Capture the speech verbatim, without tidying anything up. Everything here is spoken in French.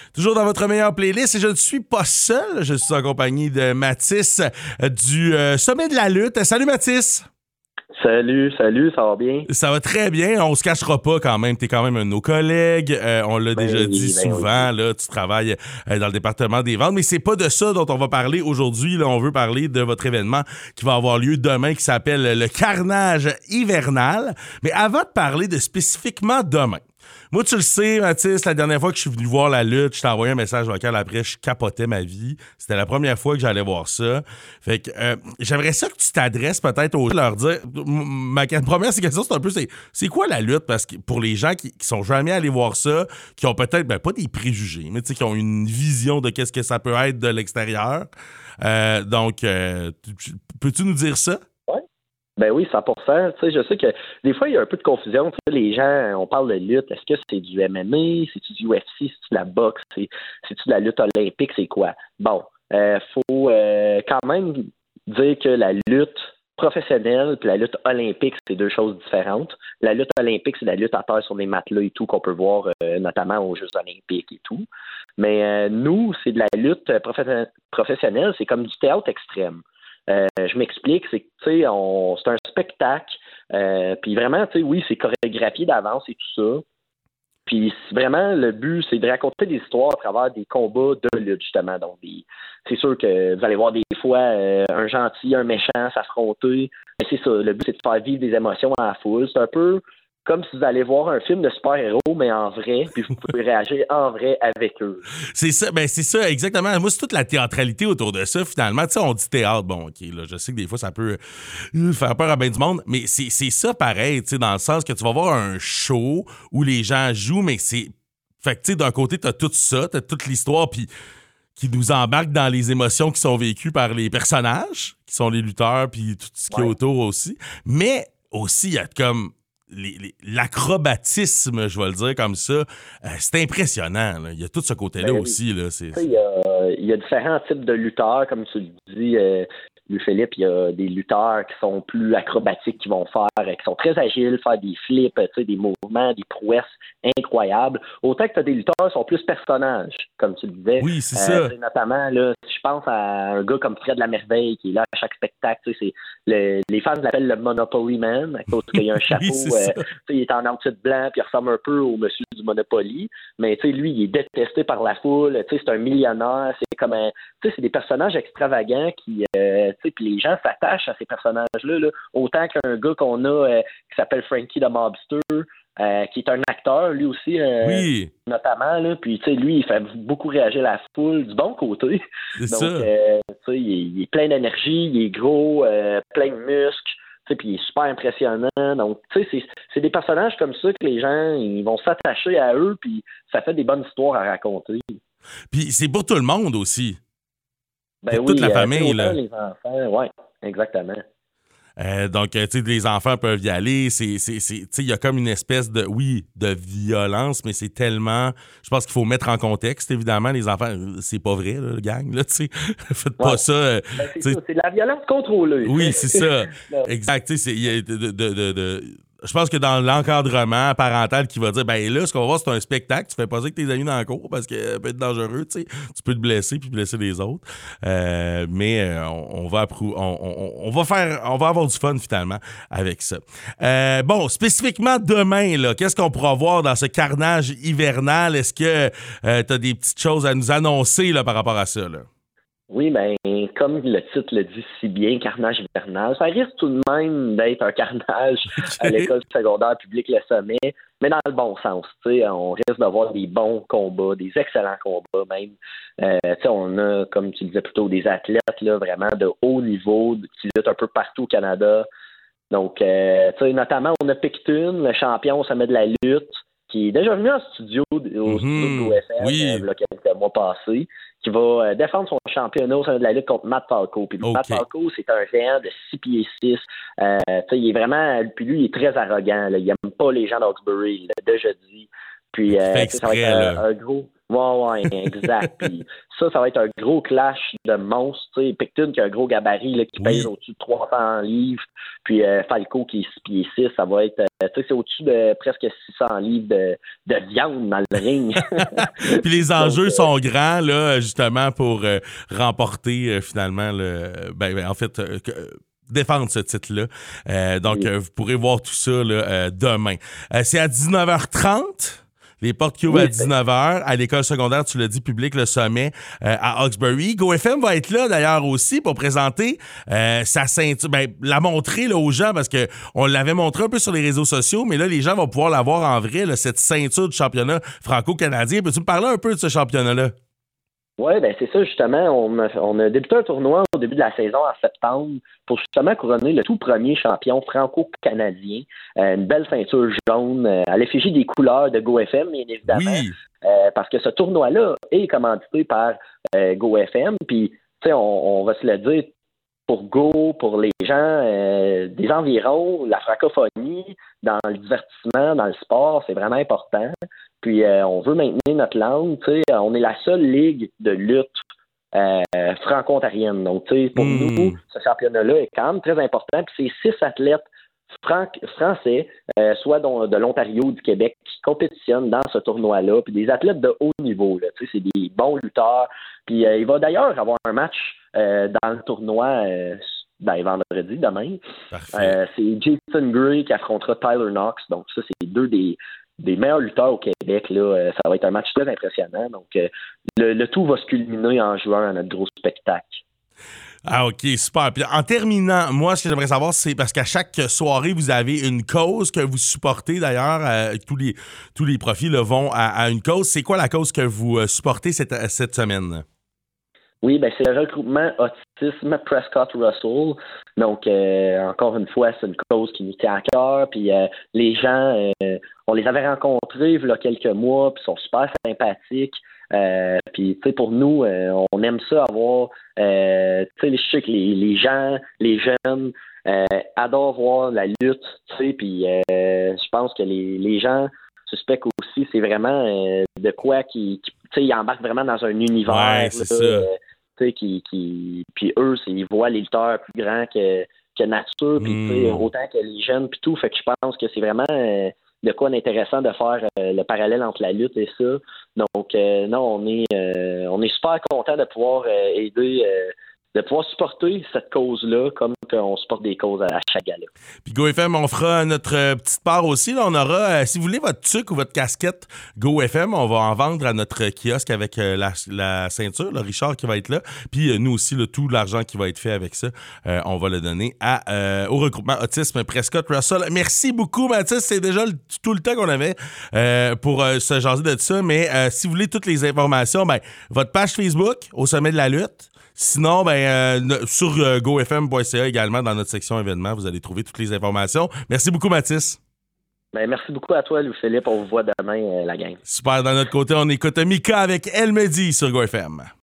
Toujours dans votre meilleure playlist et je ne suis pas seul. Je suis en compagnie de Mathis euh, du euh, Sommet de la lutte. Salut Mathis! Salut, salut, ça va bien? Ça va très bien. On se cachera pas quand même. T'es quand même un de nos collègues. Euh, on l'a Ben déjà oui, dit ben souvent. oui. Là, tu travailles euh, dans le département des ventes, mais c'est pas de ça dont on va parler aujourd'hui. Là, on veut parler de votre événement qui va avoir lieu demain, qui s'appelle le Carnage hivernal. Mais avant de parler de spécifiquement demain, moi, tu le sais, Mathis, la dernière fois que je suis venu voir la lutte, je t'ai envoyé un message vocal après, je capotais ma vie. C'était la première fois que j'allais voir ça. Fait que euh, j'aimerais ça que tu t'adresses peut-être aux gens, leur dire. Ma première question, c'est un peu, c'est, c'est quoi la lutte? Parce que pour les gens qui, qui sont jamais allés voir ça, qui ont peut-être, ben pas des préjugés, mais tu sais, qui ont une vision de qu'est-ce que ça peut être de l'extérieur. Euh, donc, euh, tu- peux-tu nous dire ça? Ben oui, cent pour cent. Tu sais, je sais que des fois, il y a un peu de confusion. Tu sais, les gens, on parle de lutte. Est-ce que c'est du M M A? C'est-tu du U F C? C'est-tu de la boxe? C'est, c'est-tu de la lutte olympique? C'est quoi? Bon, euh, faut euh, quand même dire que la lutte professionnelle et la lutte olympique, c'est deux choses différentes. La lutte olympique, c'est la lutte à terre sur des matelas et tout qu'on peut voir euh, notamment aux Jeux olympiques et tout. Mais euh, nous, c'est de la lutte profe- professionnelle. C'est comme du théâtre extrême. Euh, je m'explique, c'est que tu sais, on, c'est un spectacle, euh, puis vraiment, tu sais, oui, c'est chorégraphié d'avance et tout ça. Puis vraiment, le but, c'est de raconter des histoires à travers des combats de lutte, justement. Donc, des, c'est sûr que vous allez voir des fois euh, un gentil, un méchant s'affronter. Mais c'est ça, le but, c'est de faire vivre des émotions à la foule. C'est un peu comme si vous allez voir un film de super-héros, mais en vrai, puis vous pouvez réagir en vrai avec eux. C'est ça, ben c'est ça, exactement. Moi, c'est toute la théâtralité autour de ça, finalement. Tu sais, on dit théâtre, bon, OK, là, je sais que des fois, ça peut euh, faire peur à bien du monde, mais c'est, c'est ça pareil, tu sais, dans le sens que tu vas voir un show où les gens jouent, mais c'est... Fait que, tu sais, d'un côté, t'as tout ça, t'as toute l'histoire, puis qui nous embarque dans les émotions qui sont vécues par les personnages, qui sont les lutteurs, puis tout ce qui Ouais. est autour aussi. Mais aussi, il y a comme... Les, les, l'acrobatisme, je vais le dire comme ça, euh, c'est impressionnant. Là. Il y a tout ce côté-là Ben oui. aussi. Là, c'est, Tu sais, il y a, il y a différents types de lutteurs, comme tu le dis, euh, Louis-Philippe, il y a des lutteurs qui sont plus acrobatiques, qui vont faire, euh, qui sont très agiles, faire des flips, tu sais, des mouvements, des prouesses incroyables. Autant que tu as des lutteurs qui sont plus personnages, comme tu le disais. Oui, c'est Euh, ça. tu sais, notamment, là, si je pense à un gars comme Fred Lamerveille, qui est là à chaque spectacle, tu sais, c'est le, les fans l'appellent le Monopoly Man, à cause qu'il y a un chapeau, Oui, c'est euh, ça. tu sais, il est en outfit blanc, puis il ressemble un peu au monsieur du Monopoly. Mais tu sais, lui, il est détesté par la foule. Tu sais, c'est un millionnaire. C'est comme un, tu sais, c'est des personnages extravagants qui, euh, tu sais, puis les gens s'attachent à ces personnages-là, là, autant qu'un gars qu'on a euh, qui s'appelle Frankie the Mobster, euh, qui est un acteur, lui aussi, euh, Oui, notamment. Là, puis tu sais, lui, il fait beaucoup réagir la foule du bon côté. c'est Donc, ça. euh, tu sais, il, est- il est plein d'énergie, il est gros, euh, plein de muscles. Tu sais, puis il est super impressionnant. Donc, tu sais, c'est, c'est des personnages comme ça que les gens, ils vont s'attacher à eux, puis ça fait des bonnes histoires à raconter. Puis c'est pour tout le monde aussi. Ben Pour toute oui, la euh, tu sais, famille, autant là. les enfants, ouais, exactement. Euh, donc, euh, tu sais, les enfants peuvent y aller. C'est, c'est, c'est, tu sais, il y a comme une espèce de, oui, de violence, mais c'est tellement... Je pense qu'il faut mettre en contexte, évidemment, les enfants. C'est pas vrai, là, le gang, là, tu sais. Faites pas Ouais. ça. euh, Ben, c'est tu sais. ça, c'est de la violence contrôlée. Oui, c'est ça. Non. Exact. Tu sais, c'est- il y a de, de, de, de- je pense que dans l'encadrement parental qui va dire, ben là, ce qu'on va voir, c'est un spectacle. Tu fais pas ça avec tes amis dans la cour parce que ça peut être dangereux, tu sais. Tu peux te blesser puis blesser les autres. Euh, mais euh, on, on va approu- on, on- on va faire, on va avoir du fun finalement avec ça. Euh, bon, spécifiquement demain, là, qu'est-ce qu'on pourra voir dans ce carnage hivernal? Est-ce que tu as des petites choses à nous annoncer là, par rapport à ça, là? Oui, ben, comme le titre le dit si bien, carnage hivernal, ça risque tout de même d'être un carnage à l'école secondaire publique Le Sommet, mais dans le bon sens. Tu sais, on risque d'avoir des bons combats, des excellents combats même. Euh, tu sais, on a, comme tu disais plutôt, des athlètes là, vraiment de haut niveau qui luttent un peu partout au Canada. Donc, euh, tu sais, notamment, on a Picton, le champion au sommet de la lutte, qui est déjà venu en studio, au Mm-hmm. studio de l'O F L, Oui. euh, il y a quelques mois passés, qui va euh, défendre son championnat au sein de la lutte contre Matt Falco. Puis OK. Matt Falco, c'est un géant de six pieds six. Euh, tu sais, il est vraiment... Puis lui, il est très arrogant. Là. Il aime pas les gens d'Hawkesbury. Il l'a déjà dit. Puis euh, fait ça va être un, un gros... Ouais, ouais, exact. Puis ça, ça va être un gros clash de monstres. Tu sais, Picton qui a un gros gabarit là, qui oui. pèse au-dessus de trois cents livres. Puis euh, Falco qui est six pieds six, ça va être... Euh, tu sais, c'est au-dessus de presque six cents livres de, de viande dans le ring. Puis les enjeux Donc, euh, sont grands, là, justement, pour euh, remporter euh, finalement le... Ben, ben, en fait... Euh, que, défendre ce titre-là. Euh, donc, oui. euh, vous pourrez voir tout ça là, euh, demain. Euh, c'est à dix-neuf heures trente. Les portes qui ouvrent oui, à dix-neuf heures. À l'école secondaire, tu l'as dit, public, le sommet euh, à Hawkesbury. GoFM va être là, d'ailleurs, aussi, pour présenter euh, sa ceinture. Ben, la montrer là, aux gens, parce qu'on l'avait montré un peu sur les réseaux sociaux, mais là, les gens vont pouvoir la voir en vrai, là, cette ceinture du championnat franco-canadien. Peux-tu me parler un peu de ce championnat-là? Oui, ben c'est ça, justement. On a, on a débuté un tournoi au début de la saison en septembre pour justement couronner le tout premier champion franco-canadien. Euh, une belle ceinture jaune euh, à l'effigie des couleurs de GoFM, bien évidemment. Oui. Euh, parce que ce tournoi-là est commandité par euh, GoFM. Puis, tu sais, on, on va se le dire, pour Go, pour les gens euh, des environs, la francophonie, dans le divertissement, dans le sport, c'est vraiment important. Puis euh, on veut maintenir notre langue. Tu sais, on est la seule ligue de lutte euh, franco-ontarienne. Donc, tu sais, pour mmh. nous, ce championnat-là est quand même très important. Puis c'est six athlètes fran- français, euh, soit dans, de l'Ontario, du Québec, qui compétitionnent dans ce tournoi-là. Puis des athlètes de haut niveau. Là, tu sais, c'est des bons lutteurs. Puis euh, il va d'ailleurs avoir un match euh, dans le tournoi euh, ben, vendredi, demain. Euh, c'est Jason Gray qui affrontera Tyler Knox. Donc, ça, c'est deux des des meilleurs lutteurs au Québec. Là, ça va être un match très impressionnant. Donc, euh, le, le tout va se culminer en juin à notre gros spectacle. Ah, OK, super. Puis en terminant, moi, ce que j'aimerais savoir, c'est parce qu'à chaque soirée, vous avez une cause que vous supportez. D'ailleurs, euh, tous les tous les profits là, vont à, à une cause. C'est quoi la cause que vous euh, supportez cette, cette semaine? Oui, ben c'est le regroupement Autisme Prescott Russell. Donc, euh, encore une fois, c'est une cause qui nous tient à cœur. Puis euh, les gens, euh, on les avait rencontrés il y a quelques mois, puis ils sont super sympathiques. Euh, puis, tu sais, pour nous, euh, on aime ça avoir, euh, tu sais, je sais que les, les gens, les jeunes euh, adorent voir la lutte, tu sais, puis euh, je pense que les, les gens suspectent aussi, c'est vraiment euh, de quoi qui, qui tu sais, ils embarquent vraiment dans un univers. Ouais, c'est là, ça. Euh, tu sais, qui, qui, puis eux, c'est, ils voient les lutteurs plus grands que, que nature, puis mm. tu sais, autant que les jeunes, puis tout. Fait que je pense que c'est vraiment euh, de quoi d'intéressant de faire euh, le parallèle entre la lutte et ça. Donc, euh, non, on est, euh, on est super content de pouvoir euh, aider, euh, de pouvoir supporter cette cause-là comme qu'on supporte des causes à chaque gala. Puis GoFM, on fera notre euh, petite part aussi. Là, on aura, euh, si vous voulez votre tuque ou votre casquette GoFM, on va en vendre à notre kiosque avec euh, la, la ceinture, le Richard qui va être là. Puis euh, nous aussi, là, tout l'argent qui va être fait avec ça, euh, on va le donner à, euh, au regroupement Autisme Prescott Russell. Merci beaucoup, Mathis. C'est déjà le, tout le temps qu'on avait euh, pour euh, se jaser de ça. Mais euh, si vous voulez toutes les informations, ben, votre page Facebook, Au sommet de la lutte. Sinon, ben euh, sur euh, go f m point c a également, dans notre section événements, vous allez trouver toutes les informations. Merci beaucoup, Mathis. Ben, merci beaucoup à toi, Louis-Philippe. On vous voit demain, euh, la gang. Super. Dans notre côté, on écoute Mika avec Elle me dit sur GoFM.